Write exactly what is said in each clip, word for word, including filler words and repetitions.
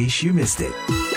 case you missed it.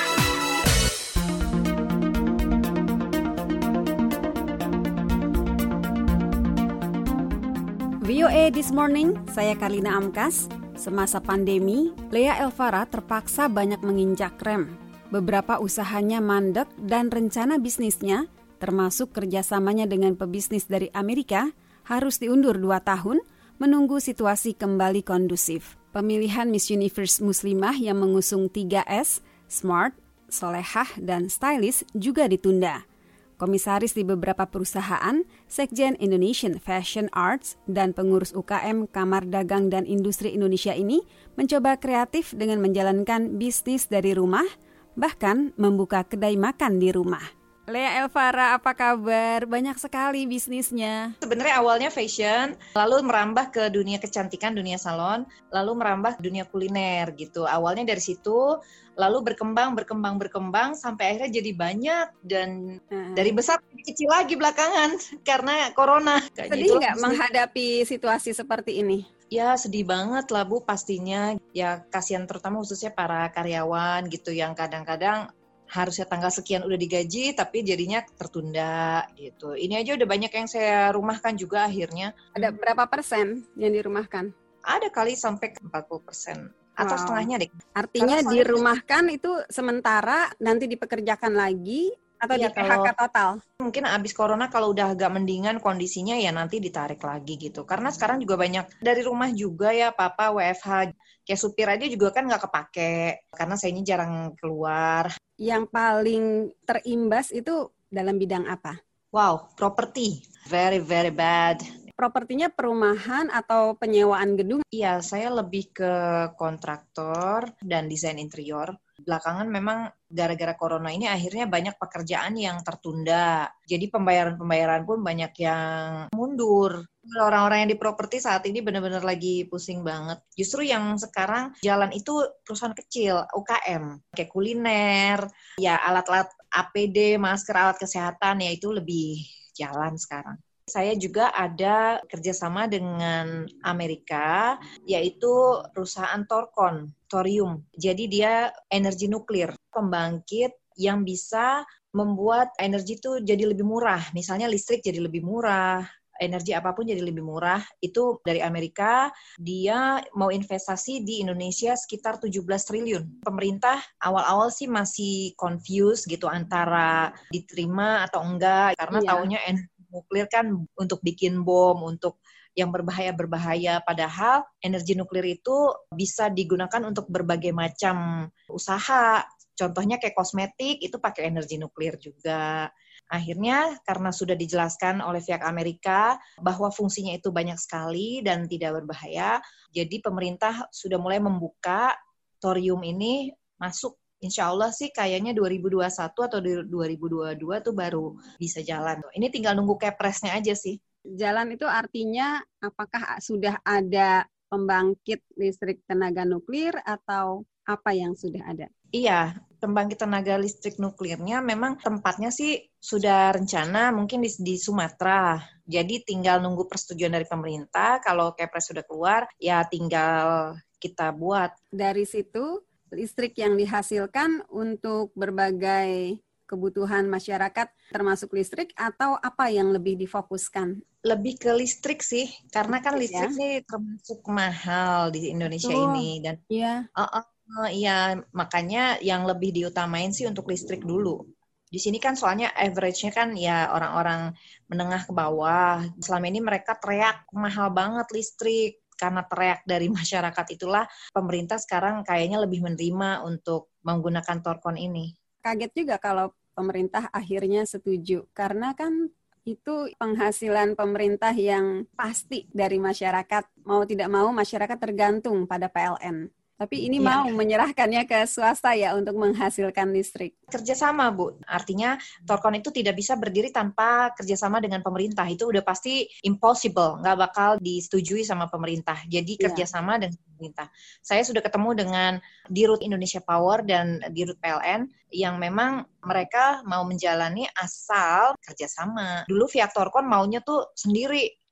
V O A This Morning, saya Karlina Amkas. Semasa pandemi, Lea Elvara terpaksa banyak menginjak rem. Beberapa usahanya mandek dan rencana bisnisnya, termasuk kerjasamanya dengan pebisnis dari Amerika, harus diundur dua tahun menunggu situasi kembali kondusif. Pemilihan Miss Universe Muslimah yang mengusung tiga S, Smart, Solehah, dan Stylish juga ditunda. Komisaris di beberapa perusahaan, Sekjen Indonesian Fashion Arts, dan pengurus U K M Kamar Dagang dan Industri Indonesia ini mencoba kreatif dengan menjalankan bisnis dari rumah, bahkan membuka kedai makan di rumah. Lea Elvara, apa kabar? Banyak sekali bisnisnya. Sebenarnya awalnya fashion, lalu merambah ke dunia kecantikan, dunia salon, lalu merambah ke dunia kuliner gitu. Awalnya dari situ, lalu berkembang, berkembang, berkembang, sampai akhirnya jadi banyak. Dan hmm. dari besar kecil lagi belakangan karena corona. Sedih nggak menghadapi situasi seperti ini? Ya sedih banget lah Bu pastinya. Ya kasihan terutama khususnya para karyawan gitu yang kadang-kadang harusnya tanggal sekian udah digaji tapi jadinya tertunda gitu. Ini aja udah banyak yang saya rumahkan juga akhirnya. Ada berapa persen yang dirumahkan? Ada kali sampai empat puluh persen atau wow. setengahnya deh. Artinya dirumahkan itu sementara, nanti dipekerjakan lagi atau iya, di P H K total? Mungkin abis corona kalau udah agak mendingan kondisinya ya nanti ditarik lagi gitu. Karena sekarang juga banyak dari rumah juga ya papa W F H. Kayak supir aja juga kan nggak kepake karena saya ini jarang keluar. Yang paling terimbas itu dalam bidang apa? Wow, properti. Very, very bad. Propertinya perumahan atau penyewaan gedung? Iya, saya lebih ke kontraktor dan desain interior. Belakangan memang gara-gara corona ini akhirnya banyak pekerjaan yang tertunda. Jadi pembayaran-pembayaran pun banyak yang mundur. Orang-orang yang di properti saat ini benar-benar lagi pusing banget. Justru yang sekarang jalan itu perusahaan kecil, U K M. Kayak kuliner, ya alat-alat A P D, masker, alat kesehatan, ya itu lebih jalan sekarang. Saya juga ada kerjasama dengan Amerika, yaitu perusahaan Torkon, Thorium. Jadi dia energi nuklir, pembangkit yang bisa membuat energi itu jadi lebih murah. Misalnya listrik jadi lebih murah, energi apapun jadi lebih murah. Itu dari Amerika, dia mau investasi di Indonesia sekitar tujuh belas triliun. Pemerintah awal-awal sih masih confused gitu antara diterima atau enggak, karena iya. Taunya energi nuklir kan untuk bikin bom, untuk yang berbahaya-berbahaya. Padahal energi nuklir itu bisa digunakan untuk berbagai macam usaha. Contohnya kayak kosmetik, itu pakai energi nuklir juga. Akhirnya karena sudah dijelaskan oleh pihak Amerika bahwa fungsinya itu banyak sekali dan tidak berbahaya, jadi pemerintah sudah mulai membuka thorium ini masuk. Insya Allah sih kayaknya dua ribu dua puluh satu atau dua ribu dua puluh dua tuh baru bisa jalan. Ini tinggal nunggu kepresnya aja sih. Jalan itu artinya apakah sudah ada pembangkit listrik tenaga nuklir atau apa yang sudah ada? Iya, pembangkit tenaga listrik nuklirnya memang tempatnya sih sudah rencana mungkin di, di Sumatera. Jadi tinggal nunggu persetujuan dari pemerintah. Kalau kepres sudah keluar, ya tinggal kita buat. Dari situ listrik yang dihasilkan untuk berbagai kebutuhan masyarakat termasuk listrik atau apa yang lebih difokuskan? Lebih ke listrik sih, karena kan listrik ya? Nih termasuk mahal di Indonesia Betul. ini dan iya. Uh, uh, iya makanya yang lebih diutamain sih untuk listrik dulu. Di sini kan soalnya average-nya kan ya orang-orang menengah ke bawah. Selama ini mereka teriak mahal banget listrik. Karena teriak dari masyarakat itulah pemerintah sekarang kayaknya lebih menerima untuk menggunakan Torkon ini. Kaget juga kalau pemerintah akhirnya setuju, karena kan itu penghasilan pemerintah yang pasti dari masyarakat. Mau tidak mau masyarakat tergantung pada P L N. Tapi ini ya. Mau menyerahkannya ke swasta ya untuk menghasilkan listrik. Kerjasama Bu, artinya Torkon itu tidak bisa berdiri tanpa kerjasama dengan pemerintah. Itu udah pasti impossible, nggak bakal disetujui sama pemerintah. Jadi kerjasama ya. Dengan pemerintah. Saya sudah ketemu dengan Dirut Indonesia Power dan Dirut P L N yang memang mereka mau menjalani asal kerjasama. Dulu pihak Torkon maunya tuh sendiri.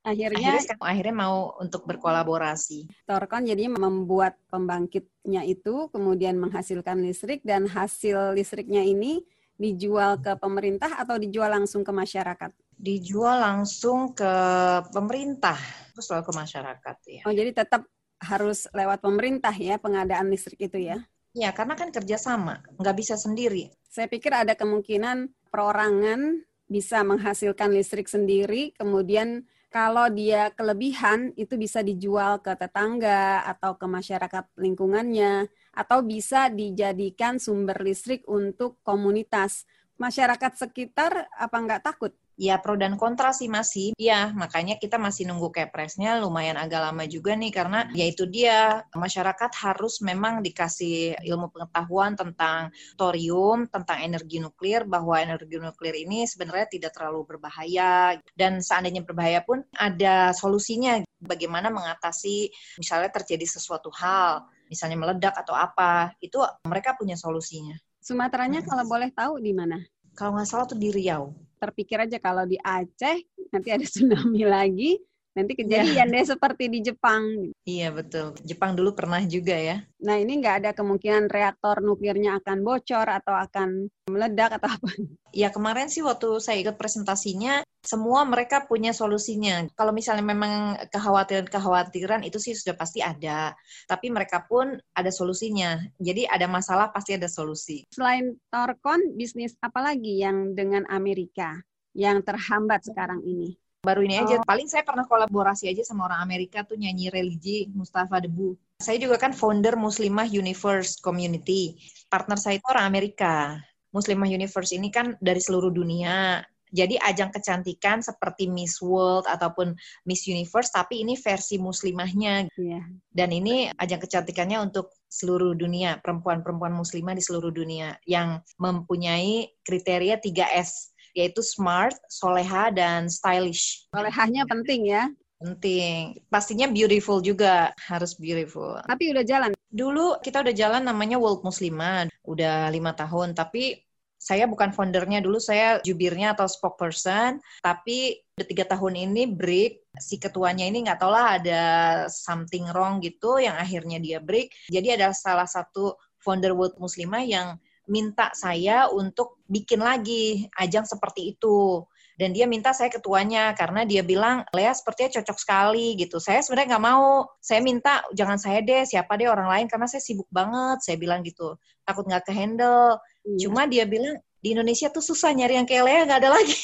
Akhirnya, Akhirnya, akhirnya mau untuk berkolaborasi. Thorcon jadi membuat pembangkitnya itu, kemudian menghasilkan listrik, dan hasil listriknya ini dijual ke pemerintah atau dijual langsung ke masyarakat? Dijual langsung ke pemerintah, terus lalu ke masyarakat. Ya. Oh, jadi tetap harus lewat pemerintah ya pengadaan listrik itu ya? Ya, karena kan kerjasama, nggak bisa sendiri. Saya pikir ada kemungkinan perorangan bisa menghasilkan listrik sendiri, kemudian kalau dia kelebihan itu bisa dijual ke tetangga atau ke masyarakat lingkungannya, atau bisa dijadikan sumber listrik untuk komunitas. Masyarakat sekitar apa nggak takut? Ya, pro dan kontra sih masih. Ya, makanya kita masih nunggu Kepresnya lumayan agak lama juga nih, karena ya itu dia, masyarakat harus memang dikasih ilmu pengetahuan tentang thorium, tentang energi nuklir, bahwa energi nuklir ini sebenarnya tidak terlalu berbahaya, dan seandainya berbahaya pun ada solusinya, bagaimana mengatasi misalnya terjadi sesuatu hal, misalnya meledak atau apa, itu mereka punya solusinya. Sumateranya Hmm. kalau boleh tahu di mana? Kalau nggak salah tuh di Riau. Terpikir aja kalau di Aceh nanti ada tsunami lagi, nanti kejadian deh seperti di Jepang. Iya betul, Jepang dulu pernah juga ya. Nah ini nggak ada kemungkinan reaktor nuklirnya akan bocor atau akan meledak atau apa? Ya kemarin sih waktu saya ikut presentasinya, semua mereka punya solusinya. Kalau misalnya memang kekhawatiran-kekhawatiran itu sih sudah pasti ada, tapi mereka pun ada solusinya. Jadi ada masalah pasti ada solusi. Selain Thorcon, bisnis apa lagi yang dengan Amerika yang terhambat sekarang ini? Baru ini aja, Oh. paling saya pernah kolaborasi aja sama orang Amerika tuh nyanyi religi Mustafa Debu. Saya juga kan founder Muslimah Universe Community. Partner saya itu orang Amerika. Muslimah Universe ini kan dari seluruh dunia. Jadi ajang kecantikan seperti Miss World ataupun Miss Universe, tapi ini versi muslimahnya. Yeah. Dan ini ajang kecantikannya untuk seluruh dunia, perempuan-perempuan muslimah di seluruh dunia yang mempunyai kriteria tiga S. Yaitu smart, soleha, dan stylish. Solehahnya penting ya? Penting. Pastinya beautiful juga. Harus beautiful. Tapi udah jalan? Dulu kita udah jalan namanya World Muslimah. Udah lima tahun. Tapi saya bukan foundernya. Dulu saya jubirnya atau spokesperson. Tapi udah tiga tahun ini break. Si ketuanya ini nggak tahu lah ada something wrong gitu. Yang akhirnya dia break. Jadi ada salah satu founder World Muslimah yang minta saya untuk bikin lagi ajang seperti itu. Dan dia minta saya ketuanya karena dia bilang, Lea sepertinya cocok sekali gitu. Saya sebenarnya nggak mau. Saya minta jangan saya deh, siapa deh orang lain karena saya sibuk banget. Saya bilang gitu. Takut nggak ke-handle. Iya. Cuma dia bilang, di Indonesia tuh susah nyari yang kayak Lea, nggak ada lagi.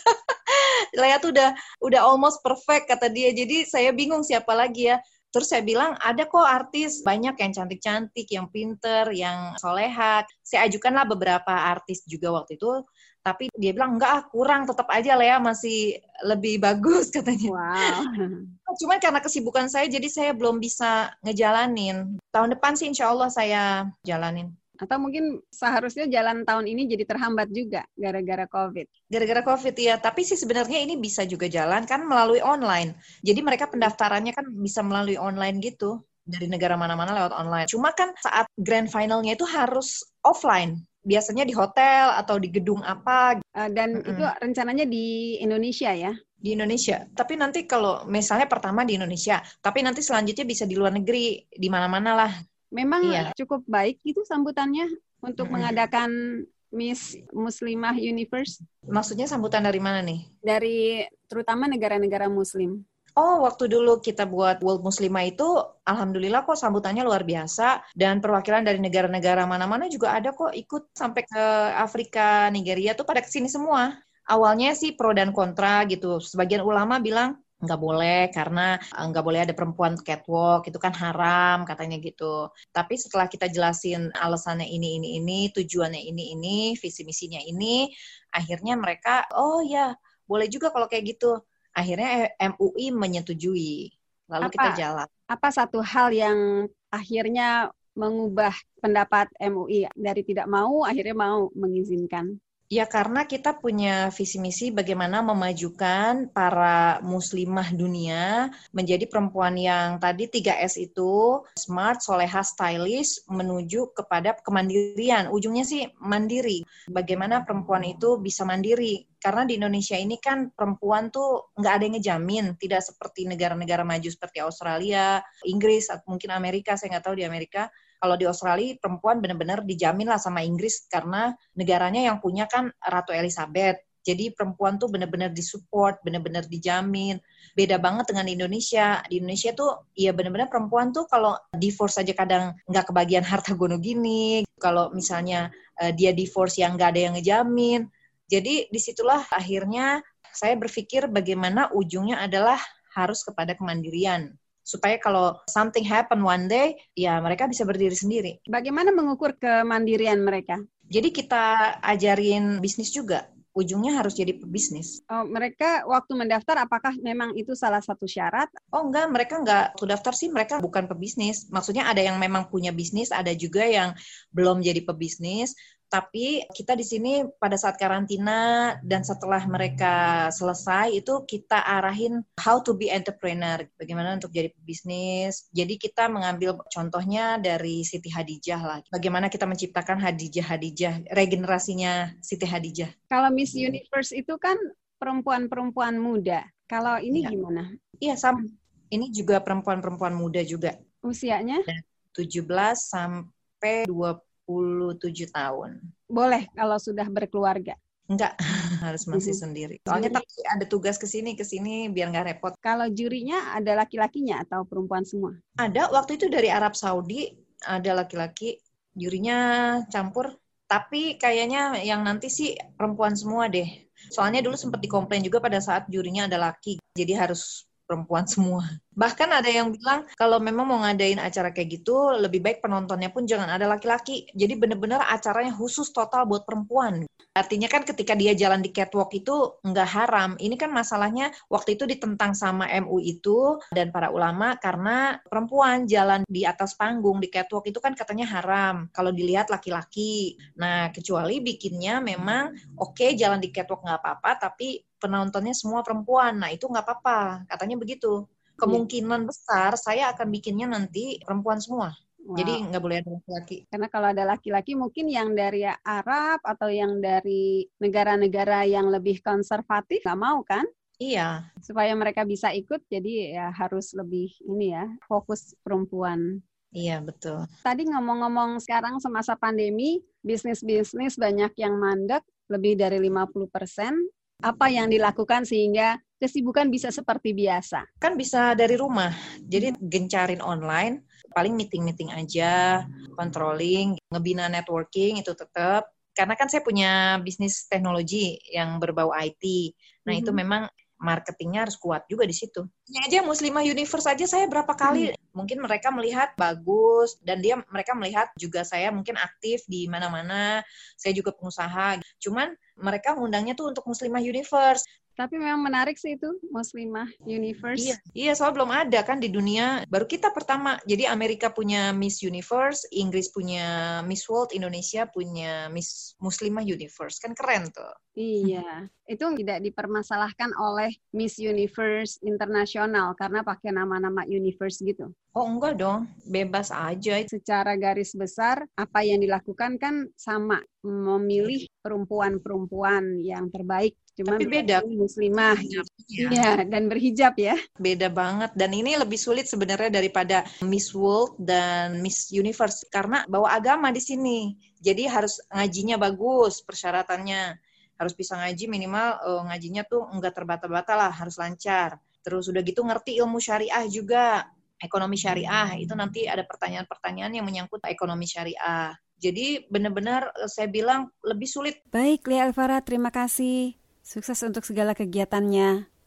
Lea tuh udah udah almost perfect kata dia. Jadi saya bingung siapa lagi ya. Terus saya bilang, ada kok artis banyak yang cantik-cantik, yang pinter, yang solehat. Saya ajukanlah beberapa artis juga waktu itu, tapi dia bilang, enggak ah, kurang, tetap aja Lea masih lebih bagus katanya. Wow. Cuma karena kesibukan saya, jadi saya belum bisa ngejalanin. Tahun depan sih insya Allah saya jalanin. Atau mungkin seharusnya jalan tahun ini jadi terhambat juga gara-gara COVID. Gara-gara COVID ya, tapi sih sebenarnya ini bisa juga jalan kan melalui online. Jadi mereka pendaftarannya kan bisa melalui online gitu, dari negara mana-mana lewat online. Cuma kan saat grand finalnya itu harus offline. Biasanya di hotel atau di gedung apa. Uh, dan Mm-mm. itu rencananya di Indonesia ya? Di Indonesia. Tapi nanti kalau misalnya pertama di Indonesia, tapi nanti selanjutnya bisa di luar negeri, di mana-mana lah. Memang iya. cukup baik itu sambutannya untuk mm-hmm. mengadakan Miss Muslimah Universe. Maksudnya sambutan dari mana nih? Dari terutama negara-negara Muslim. Oh, waktu dulu kita buat World Muslimah itu, alhamdulillah kok sambutannya luar biasa. Dan perwakilan dari negara-negara mana-mana juga ada kok ikut. Sampai ke Afrika, Nigeria tuh pada kesini semua. Awalnya sih pro dan kontra gitu. Sebagian ulama bilang, nggak boleh karena nggak boleh ada perempuan catwalk, itu kan haram katanya gitu. Tapi setelah kita jelasin alasannya ini, ini, ini, tujuannya ini, ini, visi misinya ini, akhirnya mereka, oh ya boleh juga kalau kayak gitu. Akhirnya M U I menyetujui, lalu apa, kita jalan. Apa satu hal yang akhirnya mengubah pendapat M U I dari tidak mau, akhirnya mau mengizinkan? Ya karena kita punya visi misi bagaimana memajukan para muslimah dunia menjadi perempuan yang tadi tiga S itu, smart, soleha, stylish, menuju kepada kemandirian. Ujungnya sih mandiri. Bagaimana perempuan itu bisa mandiri. Karena di Indonesia ini kan perempuan tuh nggak ada yang ngejamin. Tidak seperti negara-negara maju seperti Australia, Inggris, atau mungkin Amerika, saya nggak tahu di Amerika. Kalau di Australia, perempuan benar-benar dijamin lah sama Inggris karena negaranya yang punya kan Ratu Elizabeth. Jadi perempuan tuh benar-benar disupport, benar-benar dijamin. Beda banget dengan di Indonesia. Di Indonesia tuh ya benar-benar perempuan tuh kalau divorce aja kadang nggak kebagian harta gono gini. Kalau misalnya uh, dia divorce yang nggak ada yang ngejamin. Jadi disitulah akhirnya saya berpikir bagaimana ujungnya adalah harus kepada kemandirian. Supaya kalau something happen one day, ya mereka bisa berdiri sendiri. Bagaimana mengukur kemandirian mereka? Jadi kita ajarin bisnis juga. Ujungnya harus jadi pebisnis. Oh, mereka waktu mendaftar apakah memang itu salah satu syarat? Oh enggak, mereka enggak. Waktu daftar sih mereka bukan pebisnis. Maksudnya ada yang memang punya bisnis, ada juga yang belum jadi pebisnis. Tapi kita di sini pada saat karantina dan setelah mereka selesai itu kita arahin how to be entrepreneur, bagaimana untuk jadi pebisnis. Jadi kita mengambil contohnya dari Siti Hadijah lah. Bagaimana kita menciptakan Hadijah-Hadijah, regenerasinya Siti Hadijah. Kalau Miss Universe itu kan perempuan-perempuan muda. Kalau ini ya. Gimana? Iya, sama. Ini juga perempuan-perempuan muda juga. Usianya? tujuh belas sampai dua puluh tujuh tahun. Boleh kalau sudah berkeluarga? Enggak, harus masih mm-hmm. sendiri. Soalnya tapi ada tugas ke sini ke sini biar nggak repot. Kalau jurinya ada laki-lakinya atau perempuan semua? Ada, waktu itu dari Arab Saudi ada laki-laki, jurinya campur. Tapi kayaknya yang nanti sih perempuan semua deh. Soalnya dulu sempat dikomplain juga pada saat jurinya ada laki. Jadi harus perempuan semua. Bahkan ada yang bilang kalau memang mau ngadain acara kayak gitu, lebih baik penontonnya pun jangan ada laki-laki. Jadi benar-benar acaranya khusus total buat perempuan. Artinya kan ketika dia jalan di catwalk itu nggak haram. Ini kan masalahnya waktu itu ditentang sama M U itu dan para ulama karena perempuan jalan di atas panggung di catwalk itu kan katanya haram kalau dilihat laki-laki. Nah, kecuali bikinnya memang oke okay, jalan di catwalk nggak apa-apa, tapi penontonnya semua perempuan. Nah, itu nggak apa-apa. Katanya begitu. Kemungkinan besar saya akan bikinnya nanti perempuan semua. Wow. Jadi nggak boleh ada laki-laki. Karena kalau ada laki-laki mungkin yang dari Arab atau yang dari negara-negara yang lebih konservatif nggak mau kan? Iya. Supaya mereka bisa ikut, jadi ya harus lebih ini ya, fokus perempuan. Iya, betul. Tadi ngomong-ngomong sekarang semasa pandemi, bisnis-bisnis banyak yang mandek, lebih dari lima puluh persen. Apa yang dilakukan sehingga kesibukan bisa seperti biasa? Kan bisa dari rumah, jadi gencarin online, paling meeting-meeting aja, controlling, ngebina networking itu tetap. Karena kan saya punya bisnis teknologi yang berbau I T, nah mm-hmm. itu memang marketingnya harus kuat juga di situ. Ini aja Muslimah Universe aja saya berapa kali, hmm. mungkin mereka melihat bagus, dan dia mereka melihat juga saya mungkin aktif di mana-mana, saya juga pengusaha. Cuman mereka ngundangnya tuh untuk Muslimah Universe. Tapi memang menarik sih itu, Muslimah Universe. Iya, iya soal belum ada kan di dunia, baru kita pertama. Jadi Amerika punya Miss Universe, Inggris punya Miss World, Indonesia punya Miss Muslimah Universe. Kan keren tuh. Iya, itu tidak dipermasalahkan oleh Miss Universe Internasional karena pakai nama-nama universe gitu. Oh enggak dong, bebas aja. Secara garis besar, apa yang dilakukan kan sama, memilih perempuan-perempuan yang terbaik. Cuman tapi beda. Muslimah, iya, dan berhijab ya. Beda banget, dan ini lebih sulit sebenarnya daripada Miss World dan Miss Universe karena bawa agama di sini. Jadi harus ngajinya bagus persyaratannya. Harus bisa ngaji minimal uh, ngajinya tuh enggak terbata-bata lah, harus lancar. Terus udah gitu ngerti ilmu syariah juga, ekonomi syariah. Itu nanti ada pertanyaan-pertanyaan yang menyangkut ekonomi syariah. Jadi benar-benar uh, saya bilang lebih sulit. Baik, Lia Elvara, terima kasih. Sukses untuk segala kegiatannya.